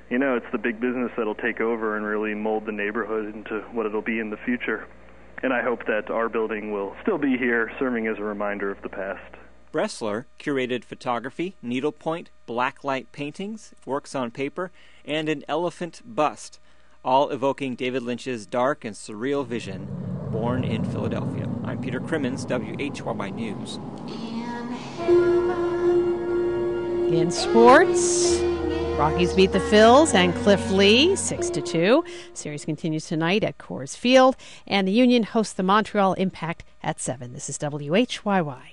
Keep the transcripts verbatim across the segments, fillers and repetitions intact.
you know, it's the big business that'll take over and really mold the neighborhood into what it'll be in the future. And I hope that our building will still be here, serving as a reminder of the past. Bressler curated photography, needlepoint, blacklight paintings, works on paper, and an elephant bust, all evoking David Lynch's dark and surreal vision, born in Philadelphia. I'm Peter Crimmins, W H Y Y News. In sports, Rockies beat the Phils and Cliff Lee six to two. Series continues tonight at Coors Field, and the Union hosts the Montreal Impact at seven. This is W H Y Y.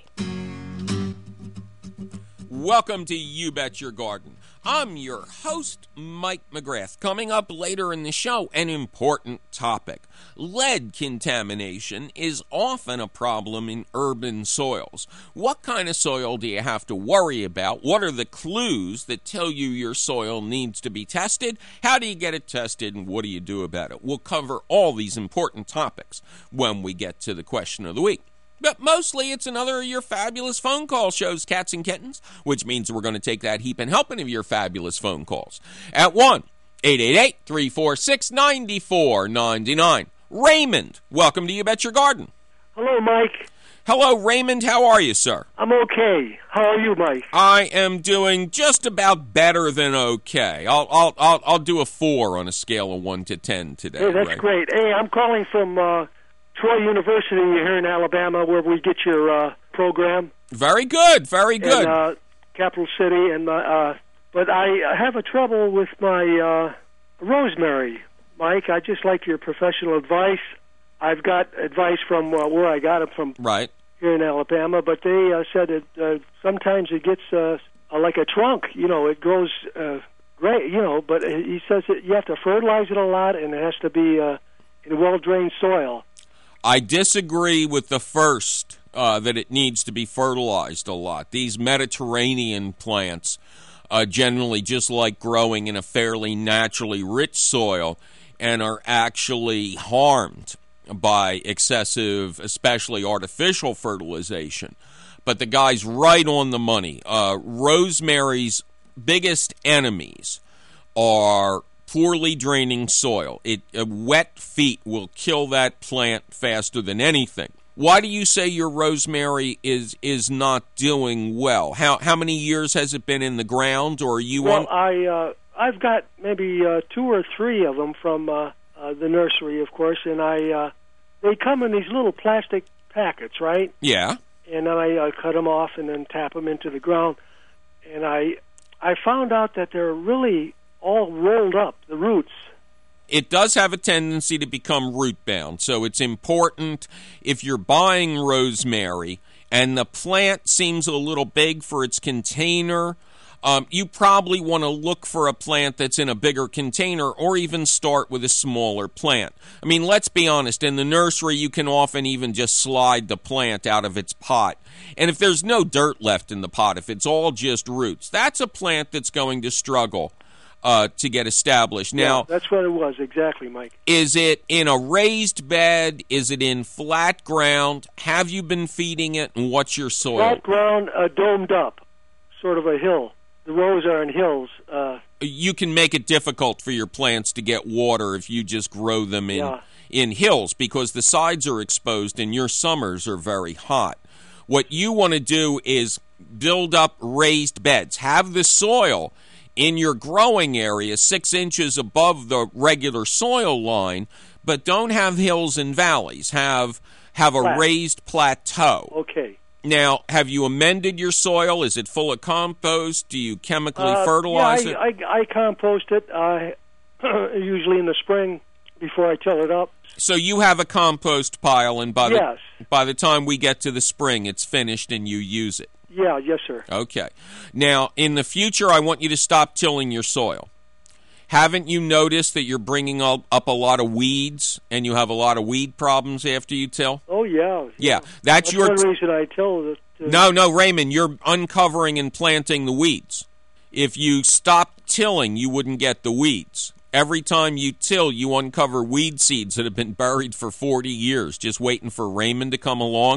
Welcome to You Bet Your Garden. I'm your host, Mike McGrath. Coming up later in the show, an important topic. Lead contamination is often a problem in urban soils. What kind of soil do you have to worry about? What are the clues that tell you your soil needs to be tested? How do you get it tested, and what do you do about it? We'll cover all these important topics when we get to the question of the week. But mostly it's another of your fabulous phone call shows, Cats and Kittens, which means we're going to take that heap and helping of your fabulous phone calls at one eight eight eight, three four six, nine four nine nine. Raymond, welcome to You Bet Your Garden. Hello, Mike. Hello, Raymond. How are you, sir? I'm okay. How are you, Mike? I am doing just about better than okay. I'll I'll I'll, I'll do a four on a scale of one to ten today. Hey, that's Ray. great. Hey, I'm calling from uh, Troy University here in Alabama, where we get your uh, program. Very good. Very good. In, uh, capital city, and uh, uh, but I have a trouble with my uh, rosemary, Mike. I just like your professional advice. I've got advice from uh, where I got it from, right here in Alabama. But they uh, said that uh, sometimes it gets uh, like a trunk. You know, it grows uh, great. You know, but he says that you have to fertilize it a lot, and it has to be uh, in well-drained soil. I disagree with the first, uh, that it needs to be fertilized a lot. These Mediterranean plants uh, generally just like growing in a fairly naturally rich soil and are actually harmed by excessive, especially artificial fertilization. But the guy's right on the money. Uh, rosemary's biggest enemies are poorly draining soil. It uh, wet feet will kill that plant faster than anything. Why do you say your rosemary is is not doing well? How how many years has it been in the ground, or are you well, on? I uh, I've got maybe uh, two or three of them from uh, uh, the nursery, of course, and I uh, they come in these little plastic packets, right? Yeah. And then I uh, cut them off and then tap them into the ground, and I I found out that they're really all rolled up, the roots. It does have a tendency to become root bound, so it's important if you're buying rosemary and the plant seems a little big for its container, um, you probably want to look for a plant that's in a bigger container, or even start with a smaller plant. I mean, let's be honest, in the nursery you can often even just slide the plant out of its pot. And if there's no dirt left in the pot, if it's all just roots, that's a plant that's going to struggle Uh, to get established. Now, yeah, that's what it was, exactly, Mike. Is it in a raised bed? Is it in flat ground? Have you been feeding it, and what's your soil? Flat ground, uh, domed up, sort of a hill. The rows are in hills. Uh, you can make it difficult for your plants to get water if you just grow them in, yeah. in hills, because the sides are exposed and your summers are very hot. What you want to do is build up raised beds. Have the soil in your growing area six inches above the regular soil line, but don't have hills and valleys. Have have a Flat. raised plateau. Okay. Now, have you amended your soil? Is it full of compost? Do you chemically Uh, fertilize yeah, it? I, I, I compost it, uh, usually in the spring before I till it up. So you have a compost pile, and by the, Yes. by the time we get to the spring, it's finished and you use it. Yeah, yes, sir. Okay. Now, in the future, I want you to stop tilling your soil. Haven't you noticed that you're bringing up a lot of weeds, and you have a lot of weed problems after you till? Oh, yeah. Yeah, that's, That's your... one reason I till it. Uh, No, no, Raymond, you're uncovering and planting the weeds. If you stopped tilling, you wouldn't get the weeds. Every time you till, you uncover weed seeds that have been buried for forty years, just waiting for Raymond to come along.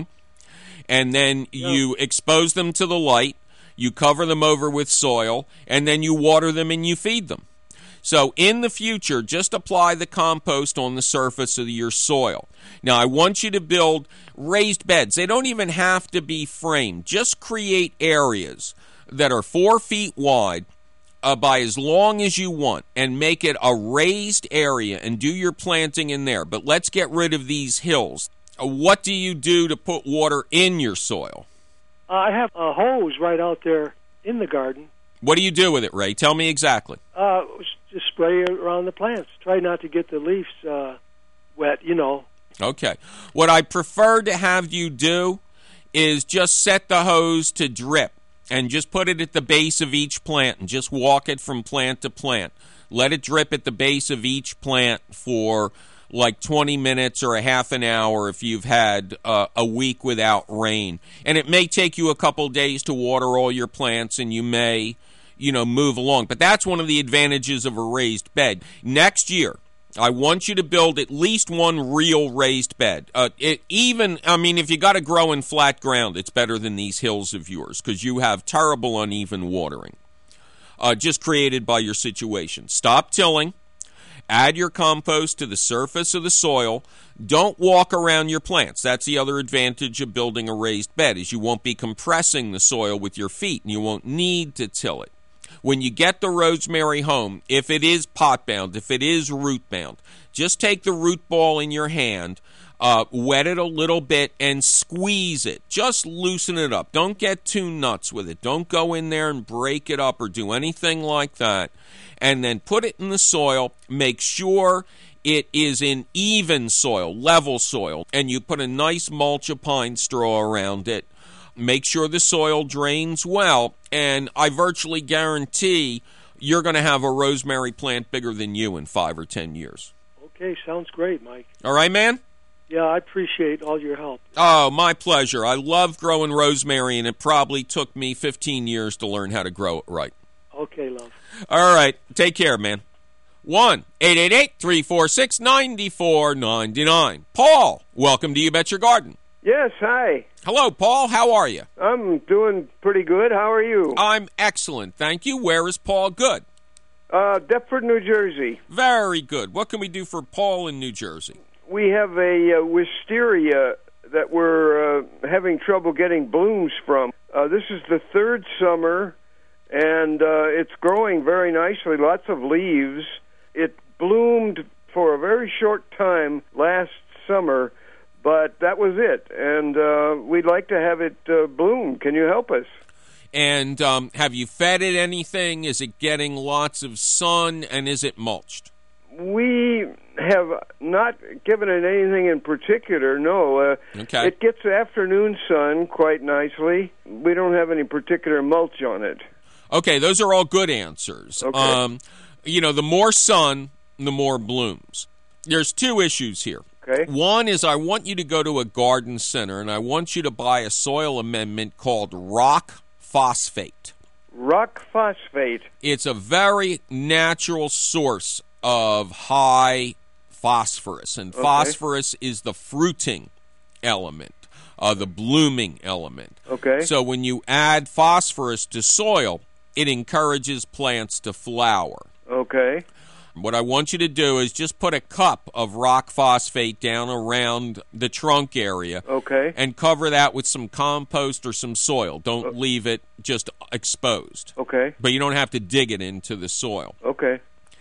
And then Yeah. you expose them to the light, you cover them over with soil, and then you water them and you feed them. So in the future, just apply the compost on the surface of your soil. Now, I want you to build raised beds. They don't even have to be framed. Just create areas that are four feet wide uh, by as long as you want, and make it a raised area and do your planting in there. But let's get rid of these hills. Uh, what do you do to put water in your soil? Uh, I have a hose right out there in the garden. What do you do with it, Ray? Tell me exactly. Uh, just spray it around the plants. Try not to get the leaves uh, wet, you know. Okay. What I prefer to have you do is just set the hose to drip and just put it at the base of each plant and just walk it from plant to plant. Let it drip at the base of each plant for like twenty minutes or a half an hour if you've had uh, a week without rain. And it may take you a couple days to water all your plants, and you may, you know, move along. But that's one of the advantages of a raised bed. Next year, I want you to build at least one real raised bed. Uh, it, even, I mean, if you got to grow in flat ground, it's better than these hills of yours because you have terrible uneven watering, uh, just created by your situation. Stop tilling. Add your compost to the surface of the soil. Don't walk around your plants. That's the other advantage of building a raised bed, is you won't be compressing the soil with your feet, and you won't need to till it. When you get the rosemary home, if it is pot-bound, if it is root-bound, just take the root ball in your hand, uh, wet it a little bit, and squeeze it. Just loosen it up. Don't get too nuts with it. Don't go in there and break it up or do anything like that. And then put it in the soil. Make sure it is in even soil, level soil, and you put a nice mulch of pine straw around it. Make sure the soil drains well, and I virtually guarantee you're going to have a rosemary plant bigger than you in five or ten years. Okay, sounds great, Mike. All right, man? Yeah, I appreciate all your help. Oh, my pleasure. I love growing rosemary, and it probably took me fifteen years to learn how to grow it right. Okay, love. All right. Take care, man. one eight eight eight, three four six, nine four nine nine. Paul, welcome to You Bet Your Garden. Yes, hi. Hello, Paul. How are you? I'm doing pretty good. How are you? I'm excellent, thank you. Where is Paul good? Uh, Deptford, New Jersey. Very good. What can we do for Paul in New Jersey? We have a uh, wisteria that we're uh, having trouble getting blooms from. Uh, this is the third summer, and uh, it's growing very nicely, lots of leaves. It bloomed for a very short time last summer, but that was it, and uh, we'd like to have it uh, bloom. Can you help us? And um, have you fed it anything? Is it getting lots of sun, and is it mulched? We have not given it anything in particular, no. Uh, okay. It gets afternoon sun quite nicely. We don't have any particular mulch on it. Okay, those are all good answers. Okay. Um, you know, the more sun, the more blooms. There's two issues here. Okay. One is I want you to go to a garden center, and I want you to buy a soil amendment called rock phosphate. Rock phosphate. It's a very natural source of high phosphorus, and Okay. phosphorus is the fruiting element, uh, the blooming element. Okay. So when you add phosphorus to soil, it encourages plants to flower. Okay. What I want you to do is just put a cup of rock phosphate down around the trunk area Okay. and cover that with some compost or some soil. Don't leave it just exposed. Okay. But you don't have to dig it into the soil. Okay.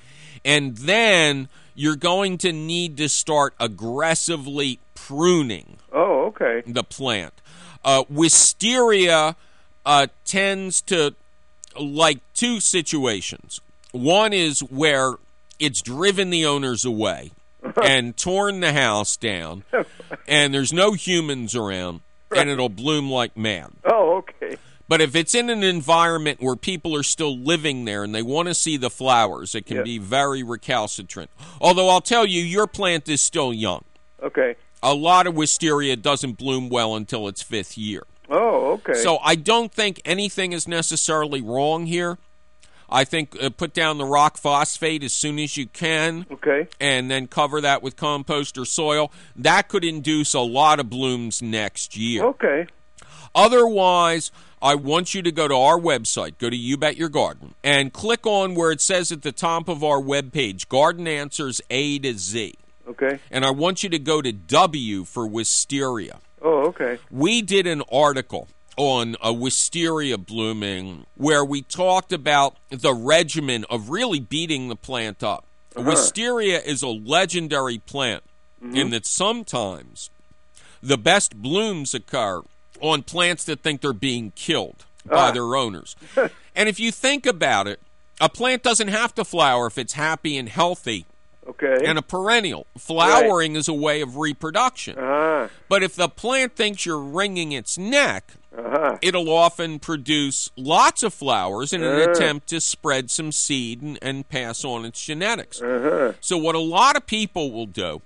And then you're going to need to start aggressively pruning Oh, okay. the plant. Uh, wisteria uh, tends to like two situations. One is where it's driven the owners away and torn the house down, and there's no humans around, and it'll bloom like mad. Oh, okay. But if it's in an environment where people are still living there and they want to see the flowers, it can Yeah. be very recalcitrant. Although I'll tell you, your plant is still young. Okay. A lot of wisteria doesn't bloom well until its fifth year. Oh, okay. So I don't think anything is necessarily wrong here. I think uh, put down the rock phosphate as soon as you can. Okay. And then cover that with compost or soil. That could induce a lot of blooms next year. Okay. Otherwise, I want you to go to our website, go to You Bet Your Garden, and click on where it says at the top of our webpage, Garden Answers A to Z. Okay. And I want you to go to W for wisteria. Oh, okay. We did an article on a wisteria blooming where we talked about the regimen of really beating the plant up. Uh-huh. Wisteria is a legendary plant mm-hmm. in that sometimes the best blooms occur on plants that think they're being killed by ah. their owners. And if you think about it, a plant doesn't have to flower if it's happy and healthy. Okay. And a perennial. Flowering right. is a way of reproduction. Uh-huh. But if the plant thinks you're wringing its neck, uh-huh. it'll often produce lots of flowers in an uh-huh. attempt to spread some seed and, and pass on its genetics. Uh-huh. So what a lot of people will do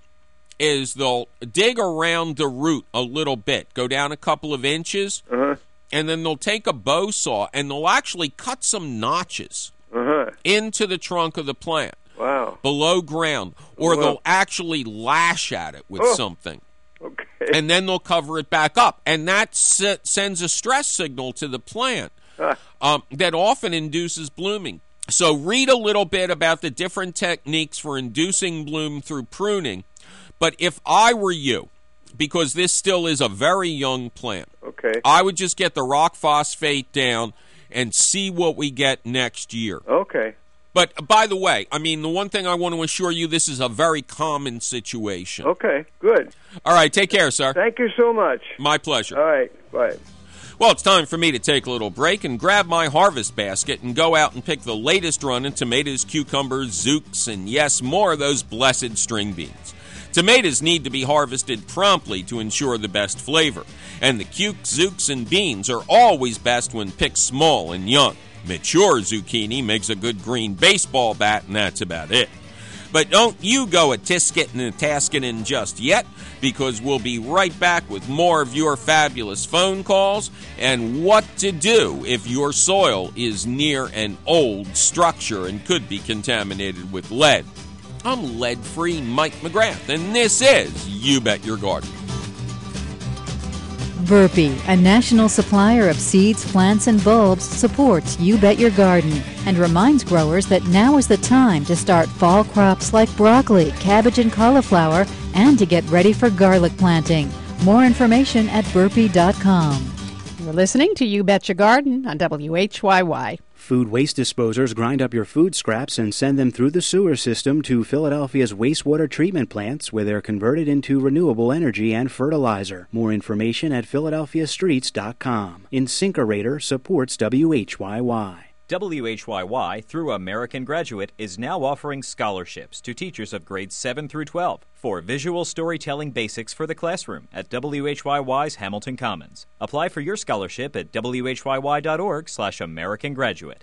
is they'll dig around the root a little bit, go down a couple of inches, uh-huh. and then they'll take a bow saw and they'll actually cut some notches uh-huh. into the trunk of the plant. Wow. Below ground, or wow. they'll actually lash at it with oh. something. Okay. And then they'll cover it back up. And that se- sends a stress signal to the plant huh. um, that often induces blooming. So read a little bit about the different techniques for inducing bloom through pruning. But if I were you, because this still is a very young plant, okay. I would just get the rock phosphate down and see what we get next year. Okay. But, by the way, I mean, the one thing I want to assure you, this is a very common situation. Okay, good. All right, take care, sir. Thank you so much. My pleasure. All right, bye. Well, it's time for me to take a little break and grab my harvest basket and go out and pick the latest run in tomatoes, cucumbers, zooks, and, yes, more of those blessed string beans. Tomatoes need to be harvested promptly to ensure the best flavor, and the cuke, zooks, and beans are always best when picked small and young. Mature zucchini makes a good green baseball bat, and that's about it. But don't you go a tisketing and tasketing just yet, because we'll be right back with more of your fabulous phone calls and what to do if your soil is near an old structure and could be contaminated with lead. I'm lead-free Mike McGrath, and this is You Bet Your Garden. Burpee, a national supplier of seeds, plants, and bulbs, supports You Bet Your Garden and reminds growers that now is the time to start fall crops like broccoli, cabbage, and cauliflower, and to get ready for garlic planting. More information at burpee dot com. You're listening to You Bet Your Garden on W H Y Y. Food waste disposers grind up your food scraps and send them through the sewer system to Philadelphia's wastewater treatment plants, where they're converted into renewable energy and fertilizer. More information at philadelphia streets dot com. InSinkErator supports W H Y Y. W H Y Y, through American Graduate, is now offering scholarships to teachers of grades seven through twelve for visual storytelling basics for the classroom at W H Y Y's Hamilton Commons. Apply for your scholarship at W H Y Y dot org slash American Graduate.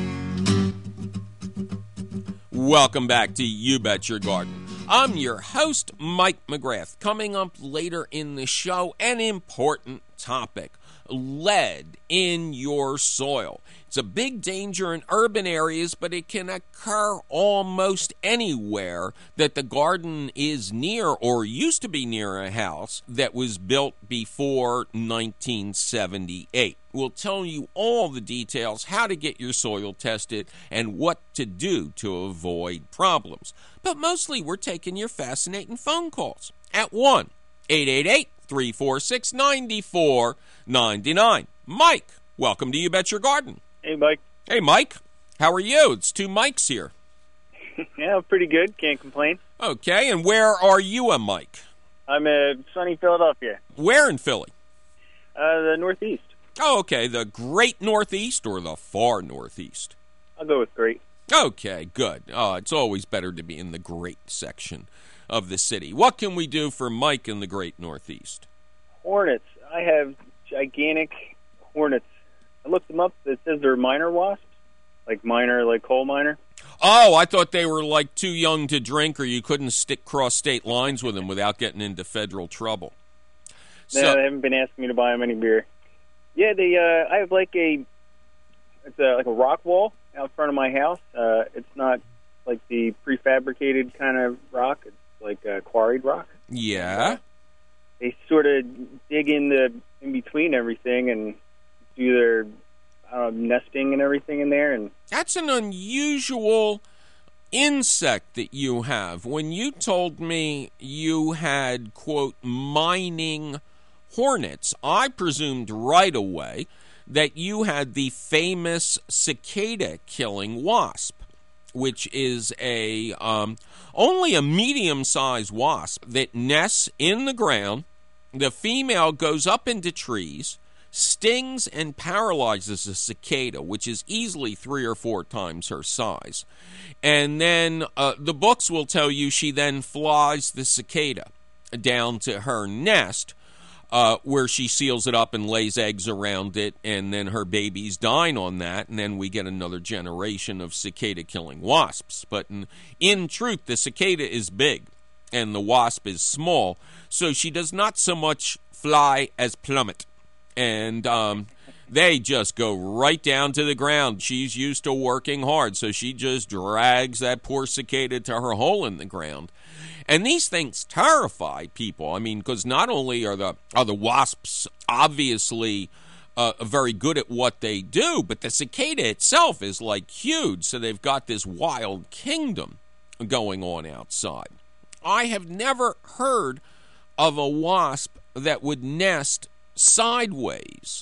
Welcome back to You Bet Your Garden. I'm your host, Mike McGrath. Coming up later in the show, an important topic: lead in your soil. It's a big danger in urban areas, but it can occur almost anywhere that the garden is near or used to be near a house that was built before nineteen seventy-eight. We'll tell you all the details, how to get your soil tested, and what to do to avoid problems. But mostly we're taking your fascinating phone calls at one eight eight eight, three four six, nine four nine nine. Mike, welcome to You Bet Your Garden. Hey, Mike. Hey, Mike. How are you? It's two Mikes here. Yeah, pretty good. Can't complain. Okay, and where are you, a Mike? I'm in sunny Philadelphia. Where in Philly? Uh, the Northeast. Oh, okay. The great Northeast or the far Northeast? I'll go with great. Okay, good. Oh, it's always better to be in the great section of the city. What can we do for Mike in the great Northeast? Hornets. I have gigantic hornets. I looked them up. It says they're minor wasps, like minor, like coal miner. Oh, I thought they were like too young to drink, or you couldn't stick cross state lines with them without getting into federal trouble. No, So, they haven't been asking me to buy them any beer. Yeah, they. Uh, I have like a, it's a, like a rock wall out front of my house. Uh, it's not like the prefabricated kind of rock. It's like uh, quarried rock. yeah. They sort of dig in the in between everything and do their uh, nesting and everything in there. And that's an unusual insect that you have. When you told me you had, quote, mining hornets, I presumed right away that you had the famous cicada-killing wasp, which is a um, only a medium-sized wasp that nests in the ground. The female goes up into trees, stings and paralyzes a cicada, which is easily three or four times her size. And then uh, the books will tell you she then flies the cicada down to her nest, uh, where she seals it up and lays eggs around it, and then her babies dine on that, and then we get another generation of cicada-killing wasps. But in, in truth, the cicada is big, and the wasp is small, so she does not so much fly as plummet. And um, they just go right down to the ground. She's used to working hard, so she just drags that poor cicada to her hole in the ground. And these things terrify people. I mean, because not only are the are the wasps obviously uh, very good at what they do, but the cicada itself is like huge. So they've got this wild kingdom going on outside. I have never heard of a wasp that would nest sideways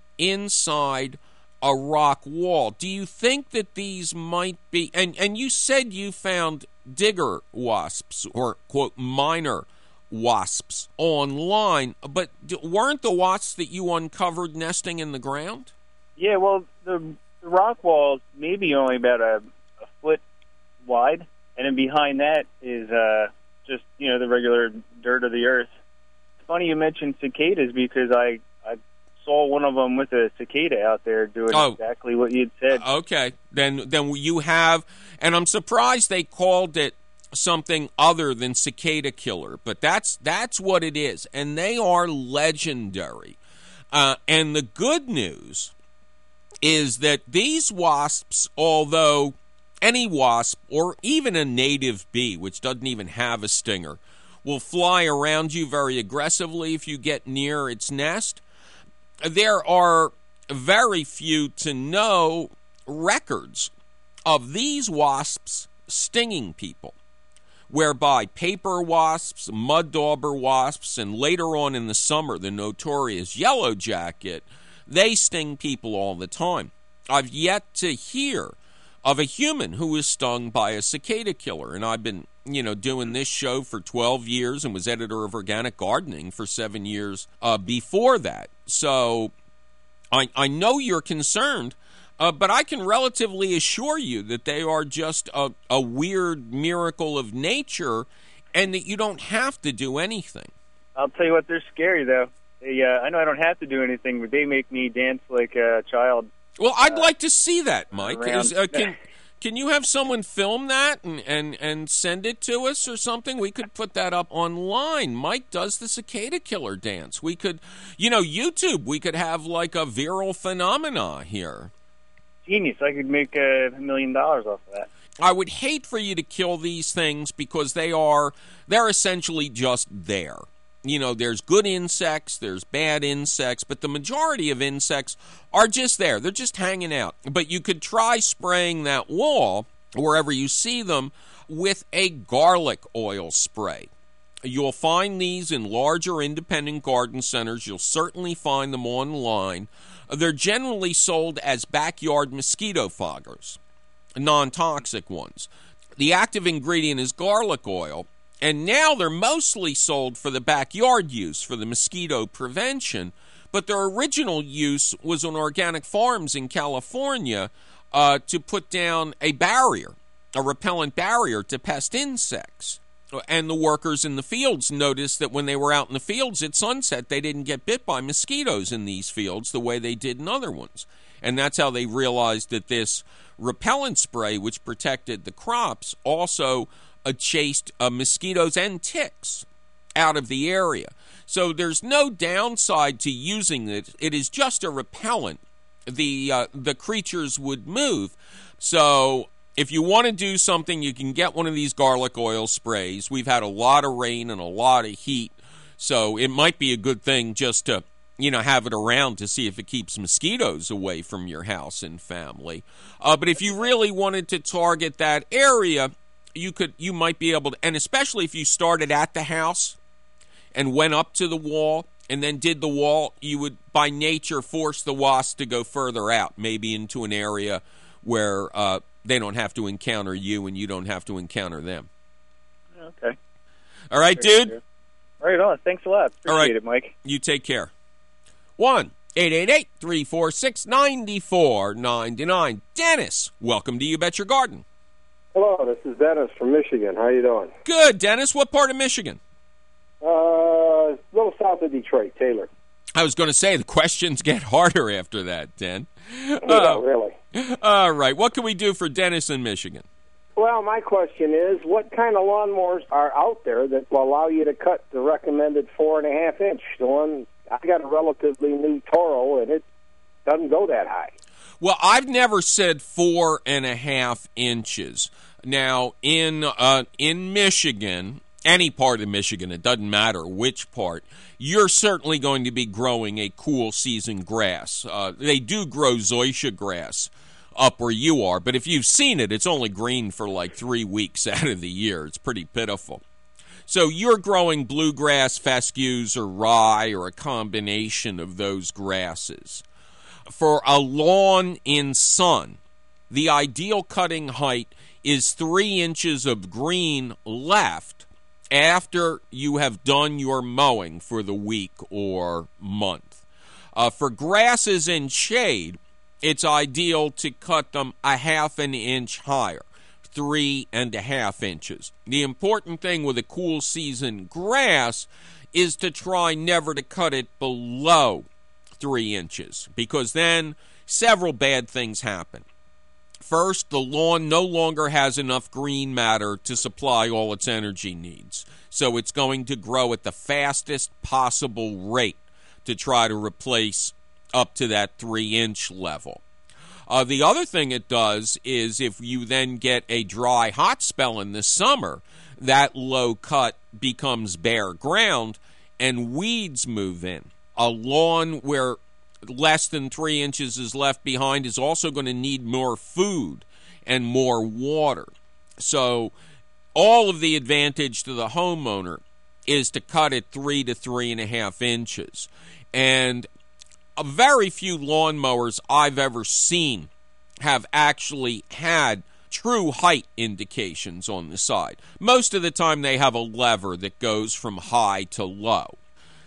inside a rock wall. Do you think that these might be, and, and you said you found digger wasps, or, quote, miner wasps online, but weren't the wasps that you uncovered nesting in the ground? Yeah, well, the, the rock wall is maybe only about a, a foot wide, and then behind that is uh, just, you know, the regular dirt of the earth. It's funny you mentioned cicadas, because I, I saw one of them with a cicada out there doing oh. exactly what you'd said. Okay, then then you have, and I'm surprised they called it something other than cicada killer, but that's that's what it is, and they are legendary. Uh, and the good news is that these wasps, although any wasp or even a native bee, which doesn't even have a stinger, will fly around you very aggressively if you get near its nest, there are very few to no records of these wasps stinging people, whereby paper wasps, mud dauber wasps, and later on in the summer, the notorious yellow jacket, they sting people all the time. I've yet to hear of a human who was stung by a cicada killer, and I've been, you know, doing this show for twelve years and was editor of Organic Gardening for seven years uh, before that. So I, I know you're concerned, uh, but I can relatively assure you that they are just a, a weird miracle of nature, and that you don't have to do anything. I'll tell you what, they're scary, though. They, uh, I know I don't have to do anything, but they make me dance like a child. Well, I'd uh, like to see that, Mike. Is, uh, can can you have someone film that and, and, and send it to us or something? We could put that up online. Mike does the cicada killer dance. We could, you know, YouTube, we could have like a viral phenomena here. Genius. I could make a million dollars off of that. I would hate for you to kill these things, because they are, they're essentially just there. You know, there's good insects, there's bad insects, but the majority of insects are just there. They're just hanging out. But you could try spraying that wall, wherever you see them, with a garlic oil spray. You'll find these in larger independent garden centers. You'll certainly find them online. They're generally sold as backyard mosquito foggers, non-toxic ones. The active ingredient is garlic oil. And now they're mostly sold for the backyard use, for the mosquito prevention. But their original use was on organic farms in California uh, to put down a barrier, a repellent barrier to pest insects. And the workers in the fields noticed that when they were out in the fields at sunset, they didn't get bit by mosquitoes in these fields the way they did in other ones. And that's how they realized that this repellent spray, which protected the crops, also Uh, chased uh, mosquitoes and ticks out of the area. So there's no downside to using it. It is just a repellent. The uh, the creatures would move. So if you want to do something, you can get one of these garlic oil sprays. We've had a lot of rain and a lot of heat, so it might be a good thing just to you know, have it around to see if it keeps mosquitoes away from your house and family. Uh, but if you really wanted to target that area, you could, you might be able to, and especially if you started at the house and went up to the wall and then did the wall, you would, by nature, force the wasp to go further out, maybe into an area where uh, they don't have to encounter you and you don't have to encounter them. Okay. All right, Very dude? clear. Right on. Thanks a lot. Appreciate All right. it, Mike. You take care. one eight eight eight, three four six, nine four nine nine. Dennis, welcome to You Bet Your Garden. Hello, this is Dennis from Michigan. How you doing? Good, Dennis. What part of Michigan? Uh, a little south of Detroit, Taylor. I was going to say, the questions get harder after that, Den. Yeah, Uh, really. all right. What can we do for Dennis in Michigan? Well, my question is, what kind of lawnmowers are out there that will allow you to cut the recommended four and a half inch? The one I got a relatively new Toro, and it doesn't go that high. Well, I've never said four and a half inches. Now, in uh, in Michigan, any part of Michigan, it doesn't matter which part, you're certainly going to be growing a cool season grass. Uh, they do grow zoysia grass up where you are, but if you've seen it, it's only green for like three weeks out of the year. It's pretty pitiful. So you're growing bluegrass, fescues, or rye, or a combination of those grasses. For a lawn in sun, the ideal cutting height is three inches of green left after you have done your mowing for the week or month. Uh, for grasses and shade, it's ideal to cut them a half an inch higher, three and a half inches. The important thing with a cool season grass is to try never to cut it below three inches, because then several bad things happen. First, the lawn no longer has enough green matter to supply all its energy needs, so it's going to grow at the fastest possible rate to try to replace up to that three-inch level. Uh, the other thing it does is if you then get a dry, hot spell in the summer, that low cut becomes bare ground and weeds move in. A lawn where less than three inches is left behind is also going to need more food and more water. So all of the advantage to the homeowner is to cut it three to three and a half inches. And a very few lawnmowers I've ever seen have actually had true height indications on the side. Most of the time they have a lever that goes from high to low.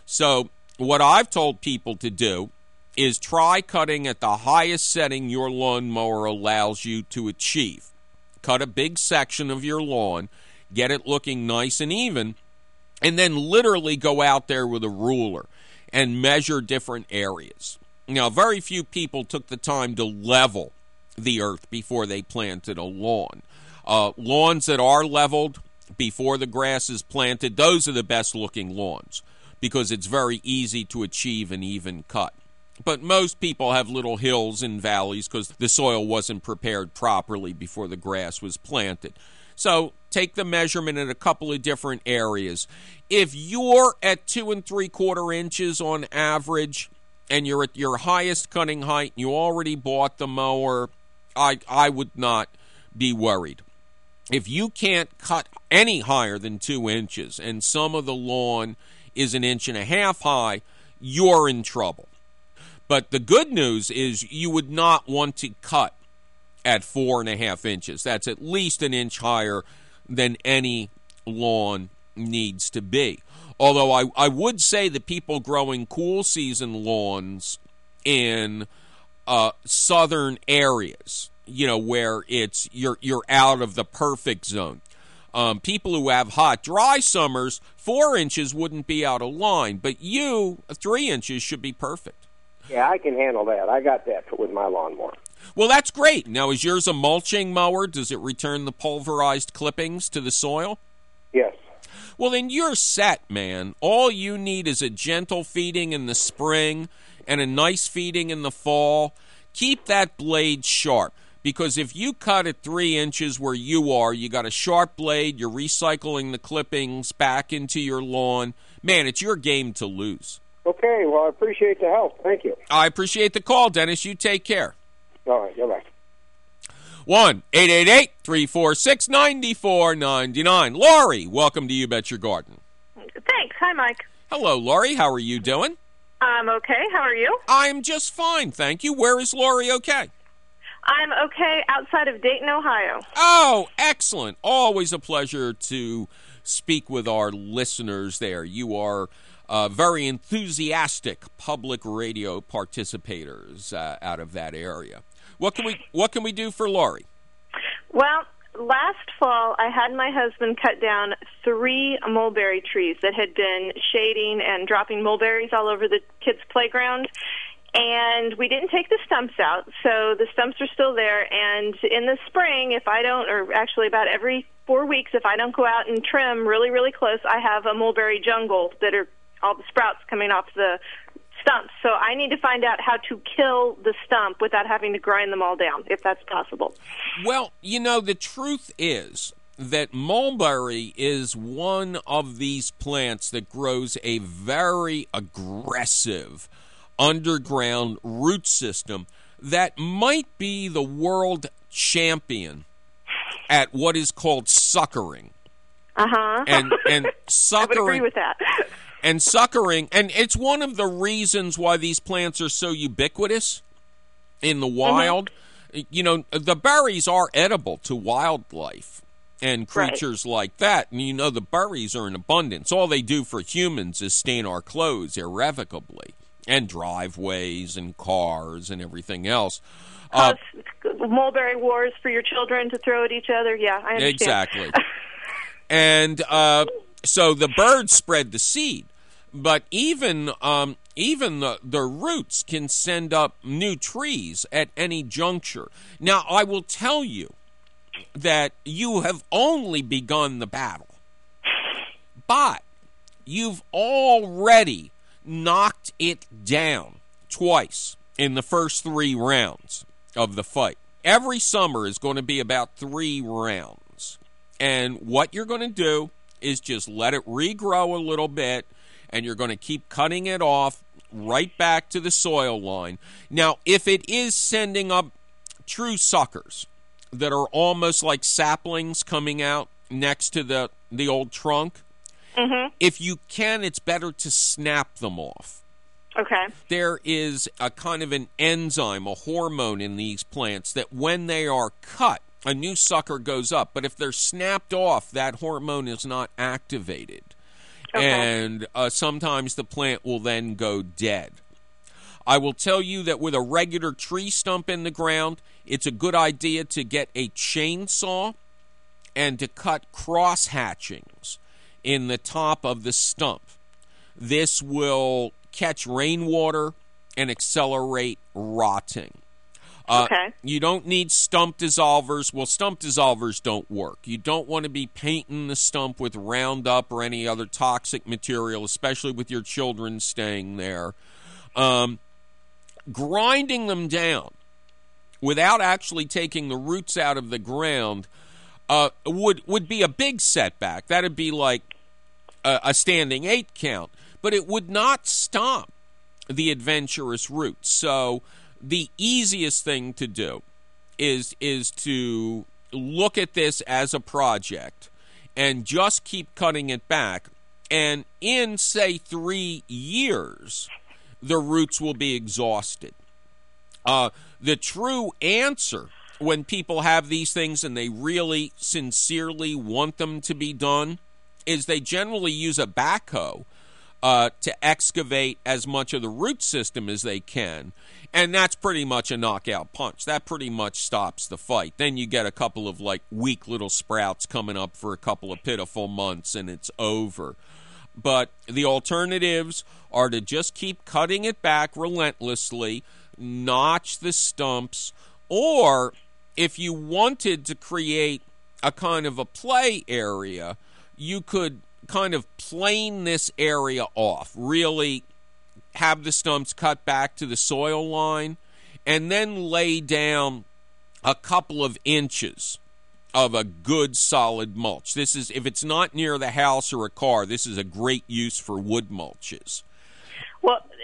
So what I've told people to do is try cutting at the highest setting your lawnmower allows you to achieve. Cut a big section of your lawn, get it looking nice and even, and then literally go out there with a ruler and measure different areas. Now, very few people took the time to level the earth before they planted a lawn. Uh, lawns that are leveled before the grass is planted, those are the best looking lawns because it's very easy to achieve an even cut. But most people have little hills and valleys because the soil wasn't prepared properly before the grass was planted. So take the measurement in a couple of different areas. If you're at two and three quarter inches on average, and you're at your highest cutting height, and you already bought the mower, I I would not be worried. If you can't cut any higher than two inches, and some of the lawn is an inch and a half high, you're in trouble. But the good news is you would not want to cut at four and a half inches. That's at least an inch higher than any lawn needs to be. Although I, I would say that people growing cool season lawns in uh, southern areas, you know, where it's you're you're out of the perfect zone. Um, people who have hot, dry summers, four inches wouldn't be out of line, but you, three inches should be perfect. Yeah, I can handle that. I got that with my lawnmower. Well, that's great. Now, is yours a mulching mower? Does it return the pulverized clippings to the soil? Yes. Well, then you're set, man. All you need is a gentle feeding in the spring and a nice feeding in the fall. Keep that blade sharp, because if you cut at three inches where you are, you got a sharp blade, you're recycling the clippings back into your lawn. Man, it's your game to lose. Okay, well, I appreciate the help. Thank you. I appreciate the call, Dennis. You take care. All right, bye-bye. one eight eight eight, three four six, nine four nine nine. Laurie, welcome to You Bet Your Garden. Thanks. Hi, Mike. Hello, Laurie. How are you doing? I'm okay. How are you? I'm just fine, thank you. Where is Laurie okay? I'm okay outside of Dayton, Ohio. Oh, excellent. Always a pleasure to speak with our listeners there. You are uh, very enthusiastic public radio participators uh, out of that area. What can we What can we do for Laurie? Well, last fall, I had my husband cut down three mulberry trees that had been shading and dropping mulberries all over the kids' playground. And we didn't take the stumps out, so the stumps are still there. And in the spring, if I don't, or actually about every four weeks, if I don't go out and trim really, really close, I have a mulberry jungle that are all the sprouts coming off the stumps. So I need to find out how to kill the stump without having to grind them all down, if that's possible. Well, you know, the truth is that mulberry is one of these plants that grows a very aggressive underground root system that might be the world champion at what is called suckering. Uh-huh. And and suckering I would agree with that. And suckering, and it's one of the reasons why these plants are so ubiquitous in the wild. Mm-hmm. You know, the berries are edible to wildlife and creatures right. like that. And you know, the berries are in abundance. All they do for humans is stain our clothes irrevocably, and driveways and cars and everything else. Uh, mulberry wars for your children to throw at each other. Yeah, I understand. Exactly. And uh, so the birds spread the seed, but even um, even the, the roots can send up new trees at any juncture. Now, I will tell you that you have only begun the battle, but you've already knocked it down twice in the first three rounds of the fight. Every summer is going to be about three rounds. And what you're going to do is just let it regrow a little bit, and you're going to keep cutting it off right back to the soil line. Now, if it is sending up true suckers that are almost like saplings coming out next to the, the old trunk, mm-hmm. if you can, it's better to snap them off. Okay. There is a kind of an enzyme, a hormone in these plants that when they are cut, a new sucker goes up. But if they're snapped off, that hormone is not activated. Okay. And uh, sometimes the plant will then go dead. I will tell you that with a regular tree stump in the ground, it's a good idea to get a chainsaw and to cut cross hatchings in the top of the stump. This will catch rainwater and accelerate rotting. Uh, okay. You don't need stump dissolvers. Well, stump dissolvers don't work. You don't want to be painting the stump with Roundup or any other toxic material, especially with your children staying there. Um, grinding them down without actually taking the roots out of the ground uh, would, would be a big setback. That would be like a, a standing eight count. But it would not stop the adventurous roots. So the easiest thing to do is is to look at this as a project and just keep cutting it back. And in, say, three years, the roots will be exhausted. Uh, the true answer when people have these things and they really sincerely want them to be done is they generally use a backhoe Uh, to excavate as much of the root system as they can. And that's pretty much a knockout punch. That pretty much stops the fight. Then you get a couple of, like, weak little sprouts coming up for a couple of pitiful months, and it's over. But the alternatives are to just keep cutting it back relentlessly, notch the stumps, or if you wanted to create a kind of a play area, you could kind of plane this area off, really have the stumps cut back to the soil line, and then lay down a couple of inches of a good solid mulch. This is, if it's not near the house or a car, this is a great use for wood mulches. Well,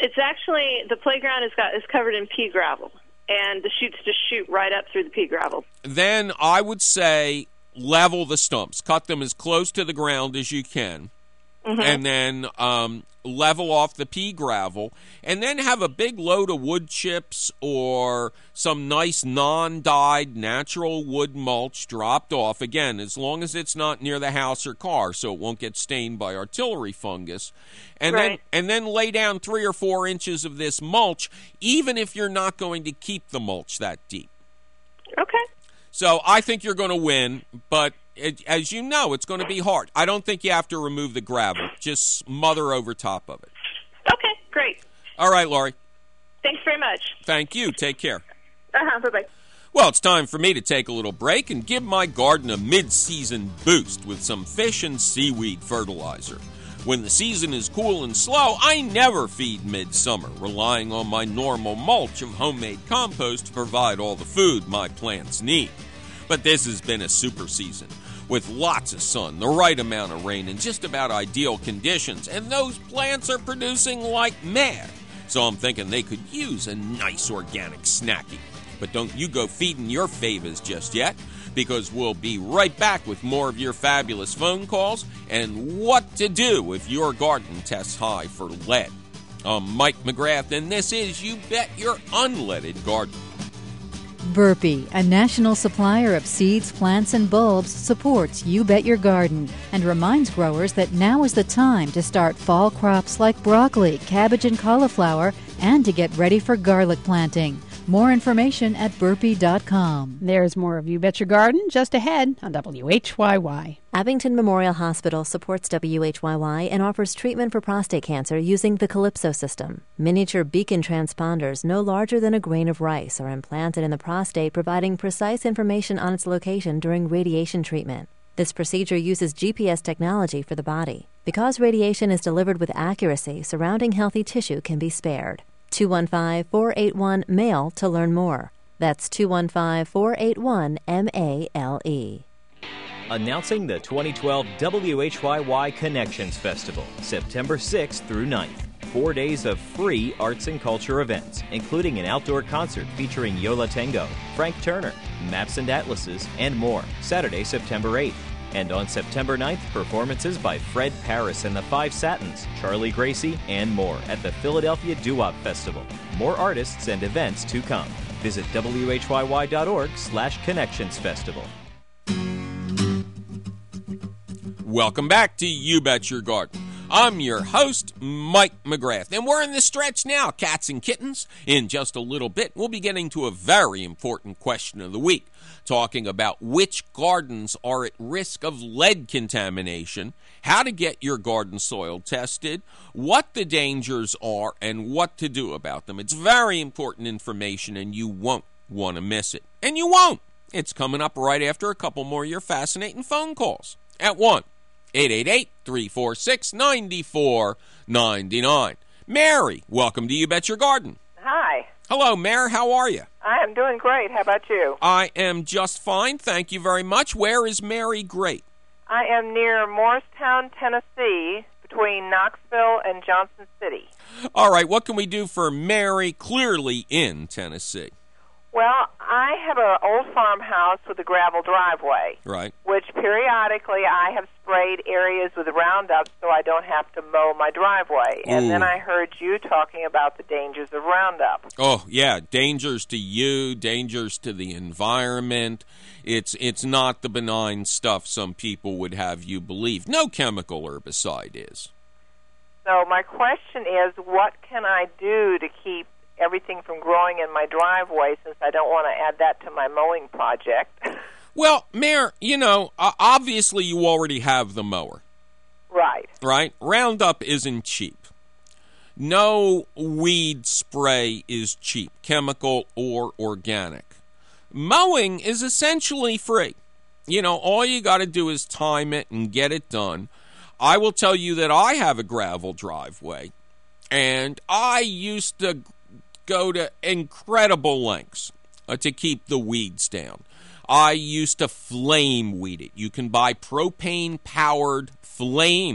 It's actually, the playground is got is covered in pea gravel, and the chutes just shoot right up through the pea gravel. Then I would say level the stumps. Cut them as close to the ground as you can. Mm-hmm. And then um, level off the pea gravel, and then have a big load of wood chips or some nice non-dyed natural wood mulch dropped off, again, as long as it's not near the house or car so it won't get stained by artillery fungus. And right. then and then lay down three or four inches of this mulch, even if you're not going to keep the mulch that deep. Okay. So I think you're going to win, but it, as you know, it's going to be hard. I don't think you have to remove the gravel. Just smother over top of it. Okay, great. All right, Laurie. Thanks very much. Thank you. Take care. Uh-huh, bye-bye. Well, it's time for me to take a little break and give my garden a mid-season boost with some fish and seaweed fertilizer. When the season is cool and slow, I never feed midsummer, relying on my normal mulch of homemade compost to provide all the food my plants need. But this has been a super season, with lots of sun, the right amount of rain, and just about ideal conditions, and those plants are producing like mad. So I'm thinking they could use a nice organic snackie. But don't you go feeding your favors just yet, because we'll be right back with more of your fabulous phone calls and what to do if your garden tests high for lead. I'm Mike McGrath, and this is You Bet Your Unleaded Garden. Burpee, a national supplier of seeds, plants, and bulbs, supports You Bet Your Garden and reminds growers that now is the time to start fall crops like broccoli, cabbage, and cauliflower, and to get ready for garlic planting. More information at burpee dot com. There's more of You Bet Your Garden just ahead on W H Y Y. Abington Memorial Hospital supports W H Y Y and offers treatment for prostate cancer using the Calypso system. Miniature beacon transponders no larger than a grain of rice are implanted in the prostate, providing precise information on its location during radiation treatment. This procedure uses G P S technology for the body. Because radiation is delivered with accuracy, surrounding healthy tissue can be spared. two one five, four eight one, M A L E to learn more. That's two one five, four eight one, M A L E. Announcing the twenty twelve W H Y Y Connections Festival, September sixth through ninth. Four days of free arts and culture events, including an outdoor concert featuring Yola Tango, Frank Turner, Maps and Atlases, and more, Saturday, September eighth. And on September ninth, performances by Fred Paris and the Five Satins, Charlie Gracie, and more at the Philadelphia Doo-Wop Festival. More artists and events to come. Visit W H Y Y dot org slash Connections Festival. Welcome back to You Bet Your Garden. I'm your host, Mike McGrath, and we're in the stretch now, cats and kittens. In just a little bit, we'll be getting to a very important question of the week, talking about which gardens are at risk of lead contamination, how to get your garden soil tested, what the dangers are, and what to do about them. It's very important information, and you won't want to miss it. And you won't. It's coming up right after a couple more of your fascinating phone calls at one eight eight eight, three four six, nine four nine nine. Mary, welcome to You Bet Your Garden. Hi. Hello, Mary. How are you? I am doing great. How about you? I am just fine. Thank you very much. Where is Mary great? I am near Morristown, Tennessee, between Knoxville and Johnson City. All right. What can we do for Mary clearly in Tennessee? Well, I have an old farmhouse with a gravel driveway. Right. Which periodically I have sprayed areas with Roundup so I don't have to mow my driveway. Ooh. And then I heard you talking about the dangers of Roundup. Oh, yeah, dangers to you, dangers to the environment. It's it's not the benign stuff some people would have you believe. No chemical herbicide is. So my question is, what can I do to keep everything from growing in my driveway, since I don't want to add that to my mowing project? Well, Mayor, you know, uh, obviously you already have the mower. Right. Right? Roundup isn't cheap. No weed spray is cheap, chemical or organic. Mowing is essentially free. You know, all you got to do is time it and get it done. I will tell you that I have a gravel driveway, and I used to go to incredible lengths uh, to keep the weeds down. I used to flame weed it. You can buy propane-powered flame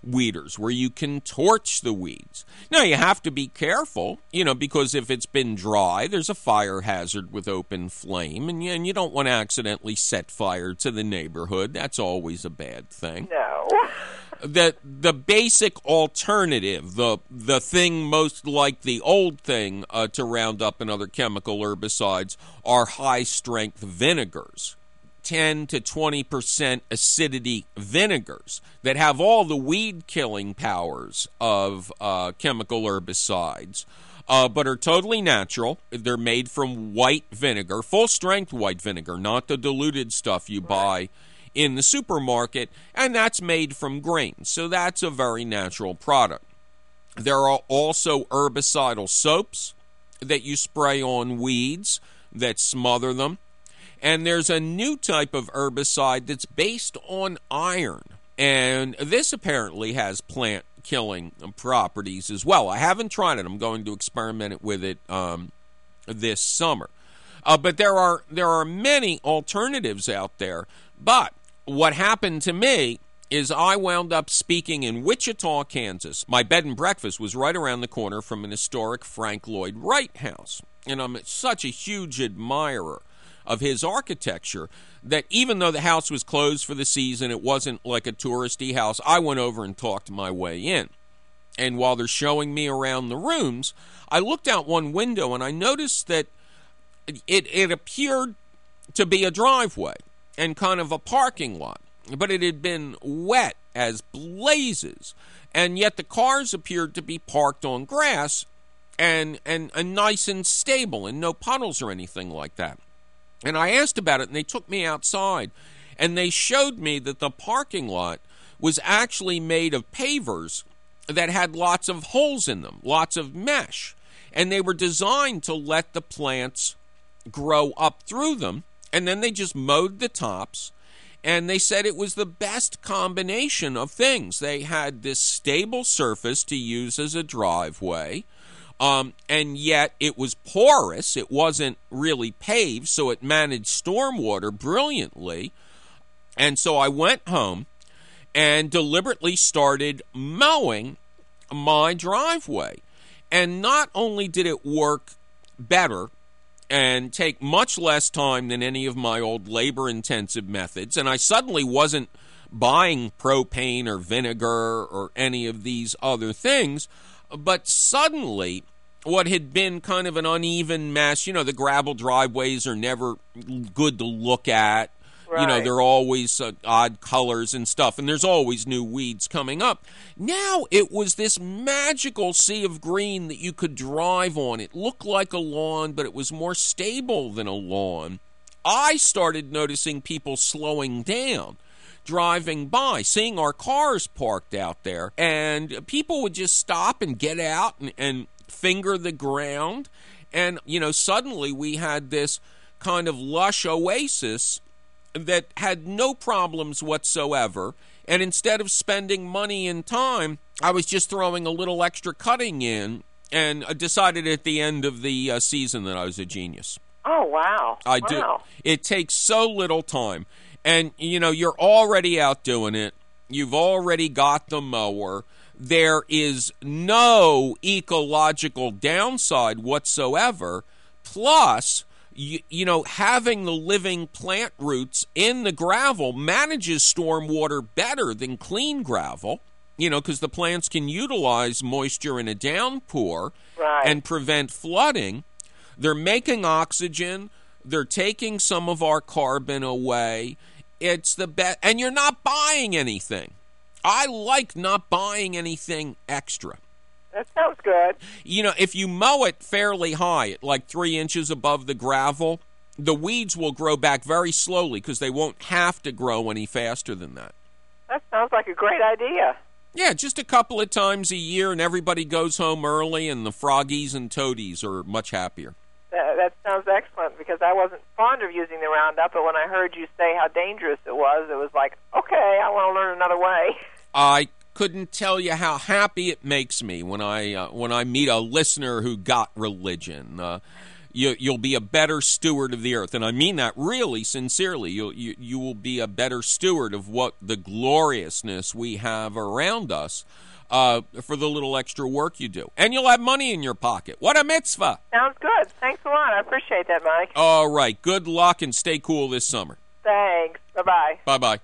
weeders where you can torch the weeds. Now, you have to be careful, you know, because if it's been dry, there's a fire hazard with open flame, and you, and you don't want to accidentally set fire to the neighborhood. That's always a bad thing. No. The the basic alternative, the the thing most like the old thing uh, to Roundup and other chemical herbicides, are high-strength vinegars. ten to twenty percent acidity vinegars that have all the weed-killing powers of uh, chemical herbicides, uh, but are totally natural. They're made from white vinegar, full-strength white vinegar, not the diluted stuff you buy in the supermarket, and that's made from grains, so that's a very natural product. There are also herbicidal soaps that you spray on weeds that smother them. And there's a new type of herbicide that's based on iron. And this apparently has plant-killing properties as well. I haven't tried it. I'm going to experiment with it um, this summer. Uh, but there are there are many alternatives out there. But what happened to me is I wound up speaking in Wichita, Kansas. My bed and breakfast was right around the corner from an historic Frank Lloyd Wright house. And I'm such a huge admirer of his architecture that even though the house was closed for the season, it wasn't like a touristy house, I went over and talked my way in. And while they're showing me around the rooms, I looked out one window and I noticed that it, it appeared to be a driveway and kind of a parking lot, but it had been wet as blazes, and yet the cars appeared to be parked on grass and, and, and nice and stable and no puddles or anything like that. And I asked about it, and they took me outside, and they showed me that the parking lot was actually made of pavers that had lots of holes in them, lots of mesh, and they were designed to let the plants grow up through them, and then they just mowed the tops, and they said it was the best combination of things. They had this stable surface to use as a driveway, Um, and yet it was porous. It wasn't really paved, so it managed stormwater brilliantly. And so I went home and deliberately started mowing my driveway. And not only did it work better and take much less time than any of my old labor-intensive methods, and I suddenly wasn't buying propane or vinegar or any of these other things, but suddenly, what had been kind of an uneven mess, you know, the gravel driveways are never good to look at. Right. You know, they're always uh, odd colors and stuff, and there's always new weeds coming up. Now it was this magical sea of green that you could drive on. It looked like a lawn, but it was more stable than a lawn. I started noticing people slowing down, driving by, seeing our cars parked out there, and people would just stop and get out and, and finger the ground, and, you know, suddenly we had this kind of lush oasis that had no problems whatsoever, and instead of spending money and time, I was just throwing a little extra cutting in, and I decided at the end of the uh, season that I was a genius. Oh, wow. I wow. do. It takes so little time. And, you know, you're already out doing it. You've already got the mower. There is no ecological downside whatsoever. Plus, you, you know, having the living plant roots in the gravel manages stormwater better than clean gravel, you know, because the plants can utilize moisture in a downpour right. and prevent flooding. They're making oxygen. They're taking some of our carbon away. It's the best, and you're not buying anything. I like not buying anything extra. That sounds good. You know, if you mow it fairly high, at like three inches above the gravel, the weeds will grow back very slowly because they won't have to grow any faster than that. That sounds like a great idea. Yeah, just a couple of times a year, and everybody goes home early, and the froggies and toadies are much happier. That, that sounds excellent, because I wasn't fond of using the Roundup, but when I heard you say how dangerous it was, it was like, okay, I want to learn another way. I couldn't tell you how happy it makes me when I uh, when I meet a listener who got religion. Uh, You, you'll be a better steward of the earth. And I mean that really sincerely. You'll, you, you will be a better steward of what the gloriousness we have around us uh, for the little extra work you do. And you'll have money in your pocket. What a mitzvah. Sounds good. Thanks a lot. I appreciate that, Mike. All right. Good luck and stay cool this summer. Thanks. Bye-bye. Bye-bye.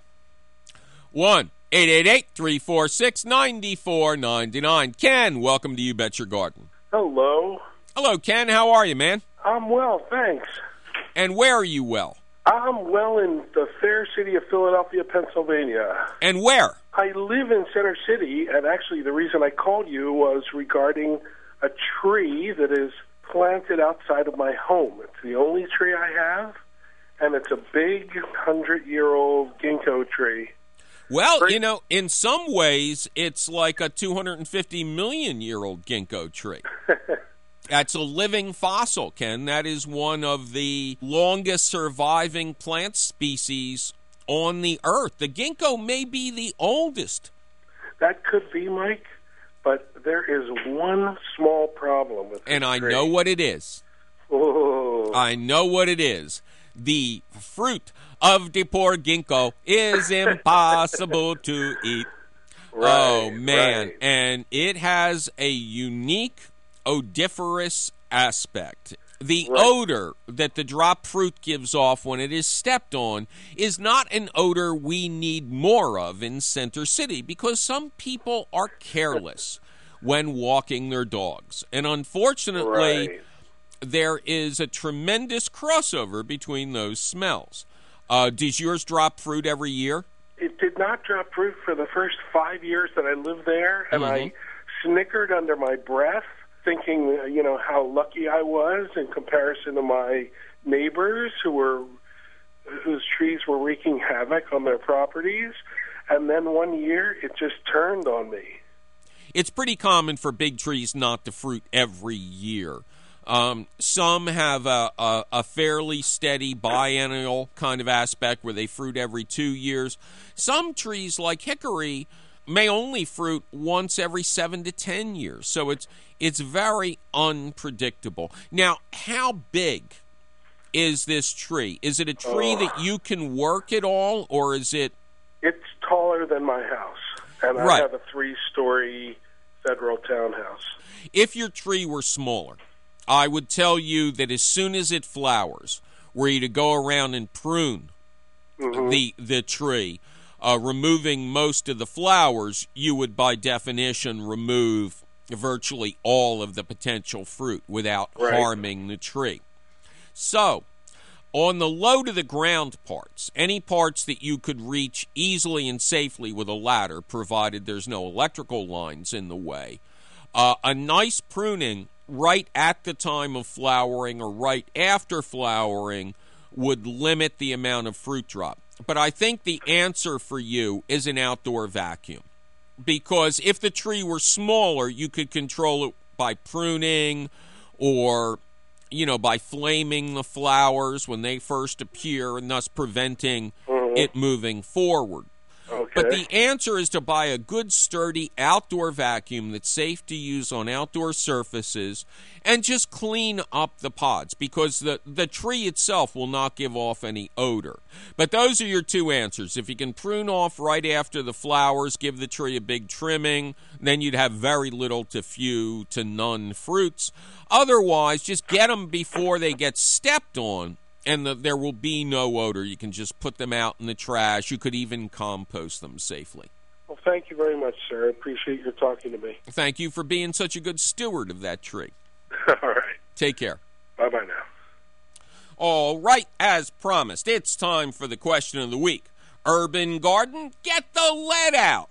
one eight eight eight, three four six, nine four nine nine. Ken, welcome to You Bet Your Garden. Hello. Hello, Ken. How are you, man? I'm well, thanks. And where are you well? I'm well in the fair city of Philadelphia, Pennsylvania. And where? I live in Center City, and actually the reason I called you was regarding a tree that is planted outside of my home. It's the only tree I have, and it's a big hundred-year-old ginkgo tree. Well, Great. you know, in some ways, it's like a two hundred fifty million year old ginkgo tree. That's a living fossil, Ken. That is one of the longest surviving plant species on the earth. The ginkgo may be the oldest. That could be, Mike, but there is one small problem with this And I tree. know what it is. Oh. I know what it is. The fruit of the poor ginkgo is impossible to eat. Right, oh, man. right. And it has a unique odoriferous aspect. The Right. odor that the drop fruit gives off when it is stepped on is not an odor we need more of in Center City because some people are careless when walking their dogs. And unfortunately, Right. there is a tremendous crossover between those smells. Uh, does yours drop fruit every year? It did not drop fruit for the first five years that I lived there, and Mhm. I snickered under my breath, thinking, uh, you know, how lucky I was in comparison to my neighbors who were whose trees were wreaking havoc on their properties. And then one year, it just turned on me. It's pretty common for big trees not to fruit every year. Um, some have a, a, a fairly steady biennial kind of aspect where they fruit every two years. Some trees, like hickory, may only fruit once every seven to ten years. So it's it's very unpredictable. Now, how big is this tree? Is it a tree Oh. that you can work at all, or is it... It's taller than my house, and I Right. have a three-story federal townhouse. If your tree were smaller, I would tell you that as soon as it flowers, were you to go around and prune Mhm. the the tree, uh, removing most of the flowers, you would by definition remove virtually all of the potential fruit without Right. harming the tree. So, on the low to the ground parts, any parts that you could reach easily and safely with a ladder, provided there's no electrical lines in the way, uh, a nice pruning right at the time of flowering or right after flowering would limit the amount of fruit drop. But I think the answer for you is an outdoor vacuum. Because if the tree were smaller, you could control it by pruning or, you know, by flaming the flowers when they first appear and thus preventing Mhm. it moving forward. Okay. But the answer is to buy a good, sturdy outdoor vacuum that's safe to use on outdoor surfaces and just clean up the pods because the, the tree itself will not give off any odor. But those are your two answers. If you can prune off right after the flowers, give the tree a big trimming, then you'd have very little to few to none fruits. Otherwise, just get them before they get stepped on. And the, there will be no odor. You can just put them out in the trash. You could even compost them safely. Well, thank you very much, sir. I appreciate your talking to me. Thank you for being such a good steward of that tree. All right. Take care. Bye-bye now. All right, as promised, it's time for the question of the week. Urban Garden, get the lead out.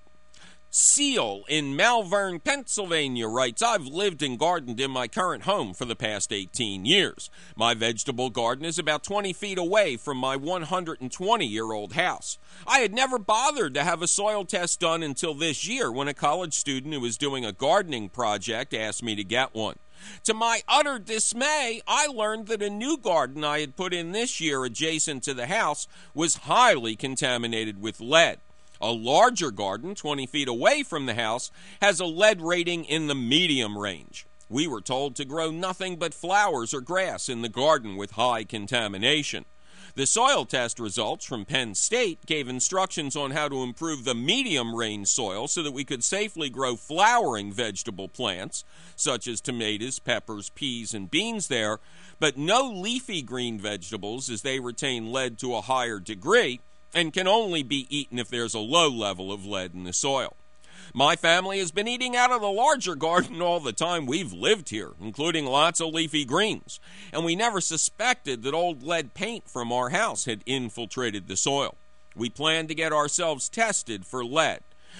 Seal in Malvern, Pennsylvania writes, I've lived and gardened in my current home for the past eighteen years. My vegetable garden is about twenty feet away from my one hundred twenty-year-old house. I had never bothered to have a soil test done until this year when a college student who was doing a gardening project asked me to get one. To my utter dismay, I learned that a new garden I had put in this year adjacent to the house was highly contaminated with lead. A larger garden, twenty feet away from the house, has a lead rating in the medium range. We were told to grow nothing but flowers or grass in the garden with high contamination. The soil test results from Penn State gave instructions on how to improve the medium rain soil so that we could safely grow flowering vegetable plants, such as tomatoes, peppers, peas, and beans there, but no leafy green vegetables as they retain lead to a higher degree and can only be eaten if there's a low level of lead in the soil. My family has been eating out of the larger garden all the time we've lived here, including lots of leafy greens, and we never suspected that old lead paint from our house had infiltrated the soil. We plan to get ourselves tested for lead.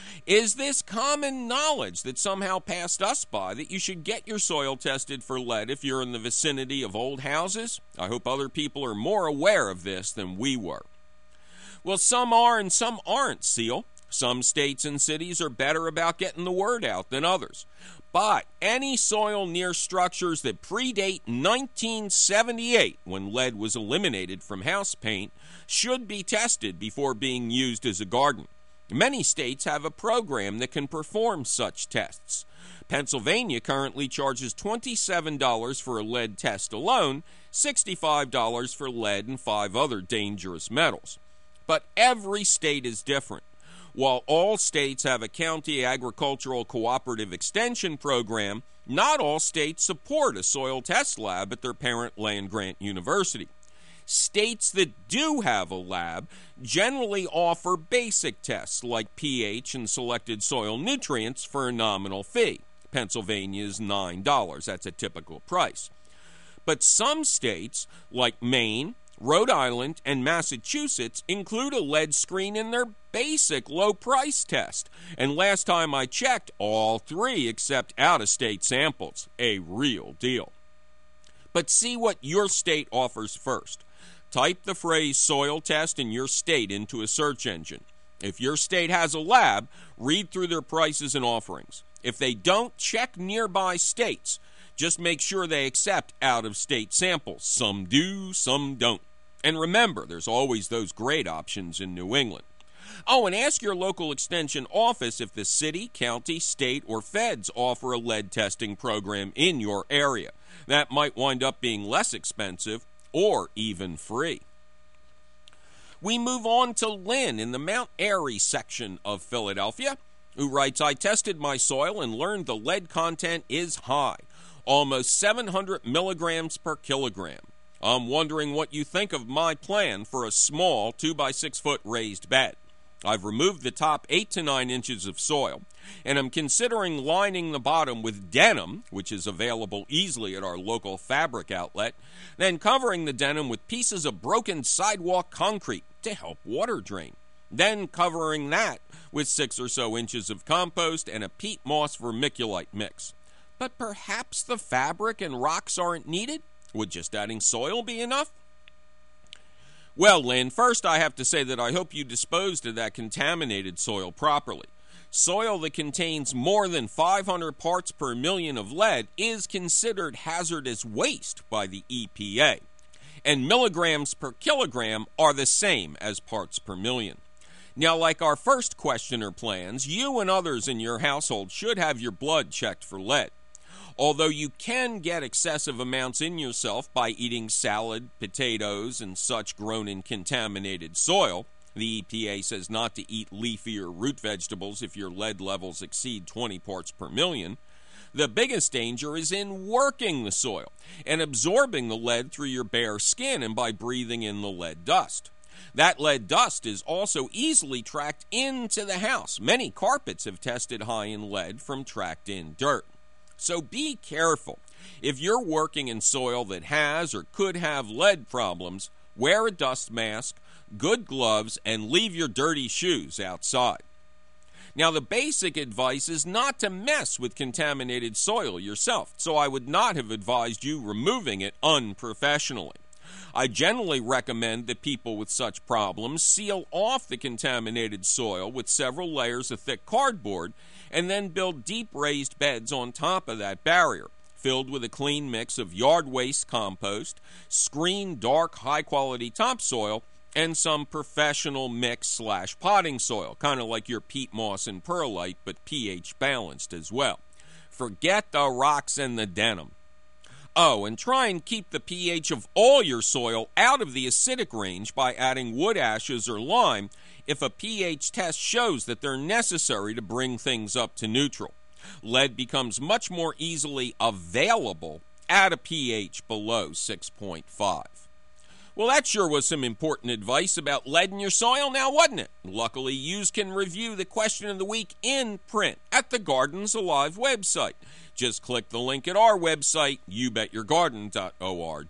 Is this common knowledge that somehow passed us by, that you should get your soil tested for lead if you're in the vicinity of old houses? I hope other people are more aware of this than we were. Well, some are and some aren't, Seal. Some states and cities are better about getting the word out than others. But any soil near structures that predate nineteen seventy-eight, when lead was eliminated from house paint, should be tested before being used as a garden. Many states have a program that can perform such tests. Pennsylvania currently charges twenty-seven dollars for a lead test alone, sixty-five dollars for lead and five other dangerous metals. But every state is different. While all states have a county agricultural cooperative extension program, not all states support a soil test lab at their parent land-grant university. States that do have a lab generally offer basic tests like pH and selected soil nutrients for a nominal fee. Pennsylvania is nine dollars. That's a typical price. But some states, like Maine, Rhode Island, and Massachusetts, include a lead screen in their basic low-price test. And last time I checked, all three accept out-of-state samples. A real deal. But see what your state offers first. Type the phrase soil test in your state into a search engine. If your state has a lab, read through their prices and offerings. If they don't, check nearby states. Just make sure they accept out-of-state samples. Some do, some don't. And remember, there's always those great options in New England. Oh, and ask your local extension office if the city, county, state, or feds offer a lead testing program in your area. That might wind up being less expensive or even free. We move on to Lynn in the Mount Airy section of Philadelphia, who writes, I tested my soil and learned the lead content is high, almost seven hundred milligrams per kilogram. I'm wondering what you think of my plan for a small two by six foot raised bed. I've removed the top eight to nine inches of soil, and I'm considering lining the bottom with denim, which is available easily at our local fabric outlet, then covering the denim with pieces of broken sidewalk concrete to help water drain. Then covering that with six or so inches of compost and a peat moss vermiculite mix. But perhaps the fabric and rocks aren't needed? Would just adding soil be enough? Well, Lynn, first I have to say that I hope you disposed of that contaminated soil properly. Soil that contains more than five hundred parts per million of lead is considered hazardous waste by the E P A, and milligrams per kilogram are the same as parts per million. Now, like our first questioner plans, you and others in your household should have your blood checked for lead. Although you can get excessive amounts in yourself by eating salad, potatoes, and such grown in contaminated soil, the E P A says not to eat leafy or root vegetables if your lead levels exceed twenty parts per million. The biggest danger is in working the soil and absorbing the lead through your bare skin and by breathing in the lead dust. That lead dust is also easily tracked into the house. Many carpets have tested high in lead from tracked-in dirt. So be careful. If you're working in soil that has or could have lead problems, wear a dust mask, good gloves, and leave your dirty shoes outside. Now, the basic advice is not to mess with contaminated soil yourself, so I would not have advised you removing it unprofessionally. I generally recommend that people with such problems seal off the contaminated soil with several layers of thick cardboard and then build deep raised beds on top of that barrier, filled with a clean mix of yard waste compost, screened dark high-quality topsoil, and some professional mix slash potting soil, kind of like your peat moss and perlite, but pH balanced as well. Forget the rocks and the denim. Oh, and try and keep the pH of all your soil out of the acidic range by adding wood ashes or lime if a pH test shows that they're necessary to bring things up to neutral. Lead becomes much more easily available at a pH below six point five. Well, that sure was some important advice about lead in your soil now, wasn't it? Luckily, you can review the question of the week in print at the Gardens Alive website. Just click the link at our website, you bet your garden dot org.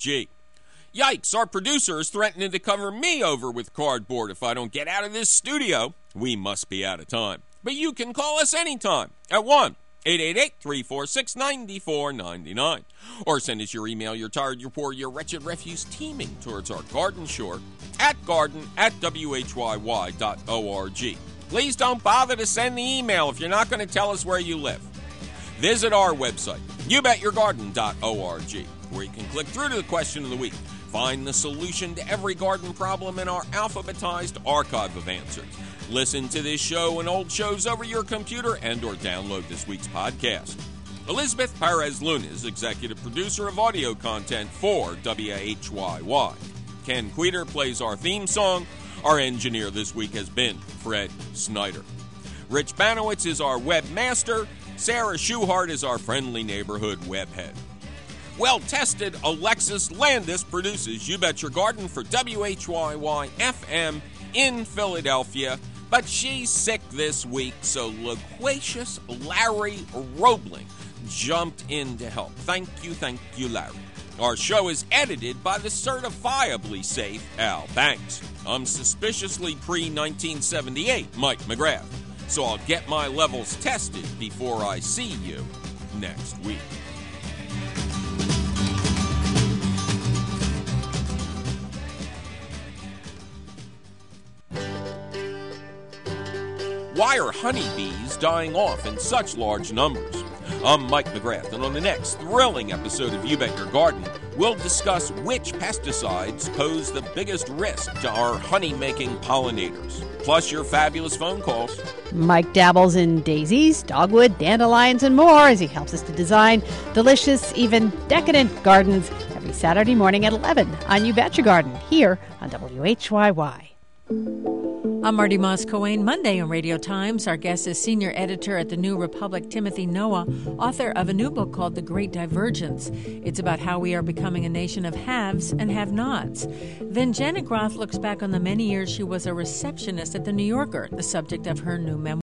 Yikes, our producer is threatening to cover me over with cardboard if I don't get out of this studio. We must be out of time. But you can call us anytime at one eight eight eight, three four six, nine four nine nine. Or send us your email, you're tired, you're poor, your wretched refuse teeming towards our garden shore at garden at w h y y dot org. Please don't bother to send the email if you're not going to tell us where you live. Visit our website, you bet your garden dot org, where you can click through to the question of the week. Find the solution to every garden problem in our alphabetized archive of answers. Listen to this show and old shows over your computer and or download this week's podcast. Elizabeth Perez Luna is executive producer of audio content for W H Y Y. Ken Queter plays our theme song. Our engineer this week has been Fred Snyder. Rich Banowitz is our webmaster. Sarah Schuhart is our friendly neighborhood webhead. Well-tested Alexis Landis produces You Bet Your Garden for W H Y Y F M in Philadelphia. But she's sick this week, so loquacious Larry Roebling jumped in to help. Thank you, thank you, Larry. Our show is edited by the certifiably safe Al Banks. I'm suspiciously pre nineteen seventy-eight Mike McGrath, so I'll get my levels tested before I see you next week. Why are honeybees dying off in such large numbers? I'm Mike McGrath, and on the next thrilling episode of You Bet Your Garden, we'll discuss which pesticides pose the biggest risk to our honey-making pollinators, plus your fabulous phone calls. Mike dabbles in daisies, dogwood, dandelions, and more as he helps us to design delicious, even decadent gardens every Saturday morning at eleven on You Bet Your Garden, here on W H Y Y. I'm Marty Moss-Coane. Monday on Radio Times, our guest is senior editor at The New Republic, Timothy Noah, author of a new book called The Great Divergence. It's about how we are becoming a nation of haves and have-nots. Then Janet Groth looks back on the many years she was a receptionist at The New Yorker, the subject of her new memoir.